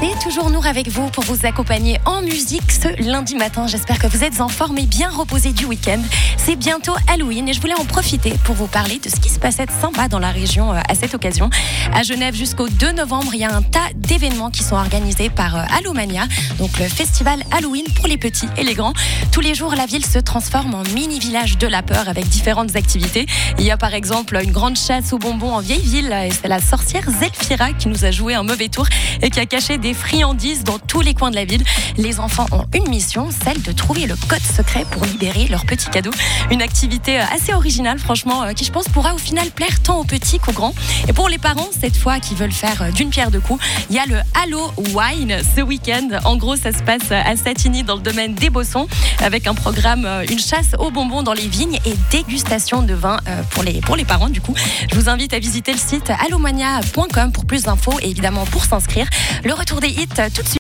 c'est toujours Nour avec vous pour vous accompagner en musique ce lundi matin. J'espère que vous êtes en forme et bien reposés du week-end. C'est bientôt Halloween et je voulais en profiter pour vous parler de ce qui se passait de sympa dans la région à cette occasion. À Genève, jusqu'au 2 novembre, il y a un tas d'événements qui sont organisés par Hallomania, donc le festival Halloween pour les petits et les grands. Tous les jours, la ville se transforme en mini-village de la peur avec différentes activités. Il y a par exemple une grande chasse aux bonbons en vieille ville et c'est la sorcière Zelfira qui nous a joué un mauvais tour et qui a caché des friandises dans tous les coins de la ville. Les enfants ont une mission, celle de trouver le code secret pour libérer leurs petits cadeaux. Une activité assez originale, franchement, qui je pense pourra au final plaire tant aux petits qu'aux grands. Et pour les parents, cette fois, qui veulent faire d'une pierre deux coups, il y a le Halloween ce week-end. En gros, ça se passe à Satigny dans le domaine des Bossons avec un programme, une chasse aux bonbons dans les vignes et dégustation de vin pour les parents du coup. Je vous invite à visiter le site allomania.com pour plus d'infos et évidemment pour s'inscrire. Le retour des hits tout de suite.